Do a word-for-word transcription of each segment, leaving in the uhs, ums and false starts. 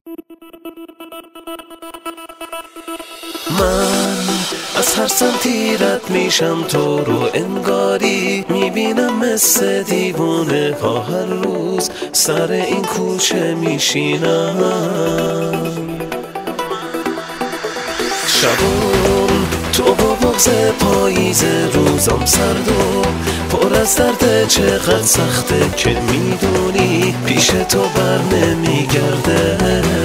من از هر سمتی رد میشم تو رو انگاری میبینم مثل دیوونه ها هر روز سر این کوچه میشینم. شبون تو با بغض پاییز روزم سرد و پر از درد چقدر سخته که میدونی پیش تو بر نمیگرده.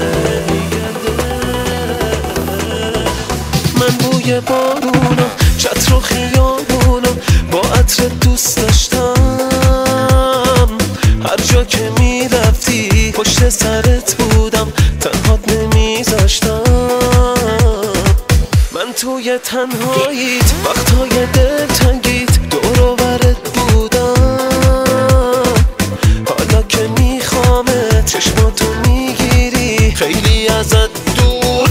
من بوی بارونو چتر و خیابونو با عطر دوست داشتم. هر جا که میرفتی پشت سرت بودم تنهات نمیذاشتم. من توی تنهاییت وقتهای دلتنگیت دور و برت بودم. حالا که میخوامت چشماتو میگیری خیلی ازت دور.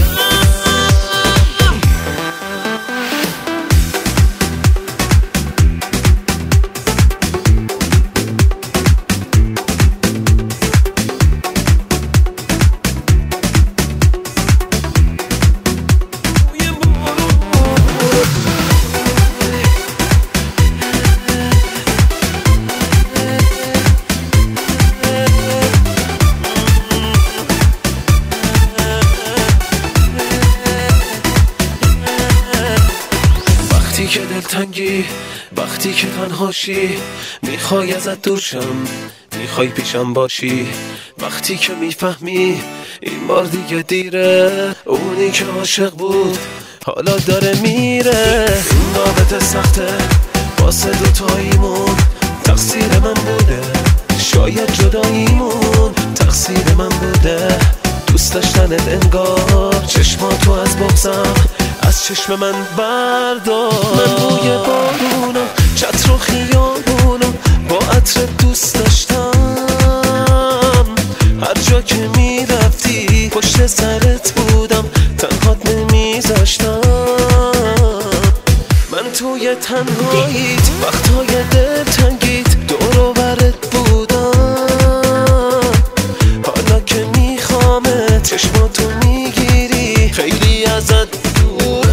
وقتی که دلتنگی، وقتی که تنهاشی، میخوای ازت دور شم، میخوای پیشم باشی. وقتی که میفهمی این بار دیگه دیره، اونی که عاشق بود حالا داره میره. این رابطه سخته واسه دوتاییمون، تقصیر من بوده، شاید جداییمون تقصیر من بوده. دوست داشتنت انگار چشماتو از بغضم از چشم من بردار. من بوی بارونو چتر و خیابونو با عطر دوست داشتم. هر جا که میرفتی پشت سرت بودم تنهات نمیذاشتم. من توی تنهاییت وقتهای دلتنگیت دور و برت بودم. حالا که میخوامت چشماتو میگیری خیلی ازت دور.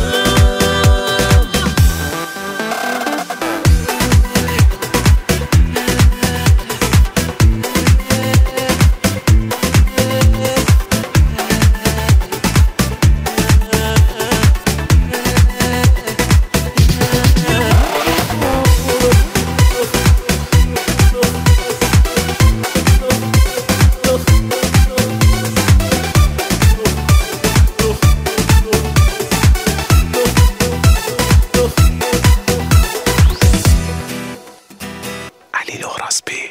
علی لوراسبی